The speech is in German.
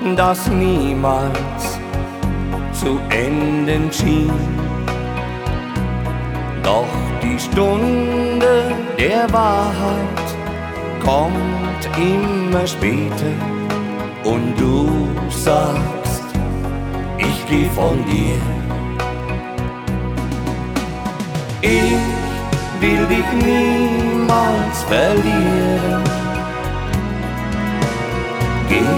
das niemals zu enden schien. Doch die Stunde der Wahrheit kommt immer später und du sagst, ich geh von dir. Ich will dich niemals verlieren,